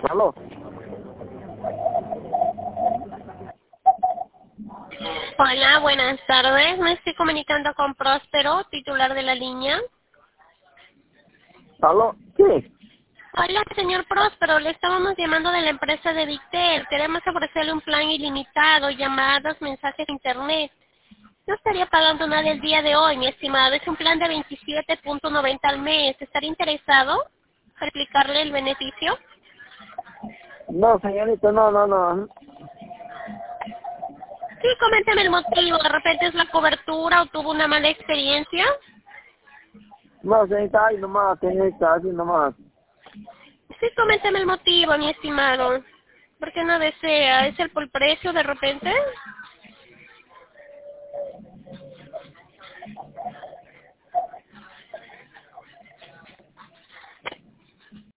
¿Aló? Hola, buenas tardes. Me estoy comunicando con Próspero, titular de la línea. ¿Aló? Sí. Hola, señor Próspero. Le estábamos llamando de la empresa de Dictel. Queremos ofrecerle un plan ilimitado, llamadas, mensajes de internet. No estaría pagando nada el día de hoy, mi estimado. Es un plan de 27.90 al mes. ¿Estaría interesado en explicarle el beneficio? No, señorita, no. Sí, coménteme el motivo. ¿De repente es la cobertura o tuvo una mala experiencia? No, señorita, ahí nomás, señorita, así nomás. Sí, coménteme el motivo, mi estimado. ¿Por qué no desea? ¿Es el por precio de repente?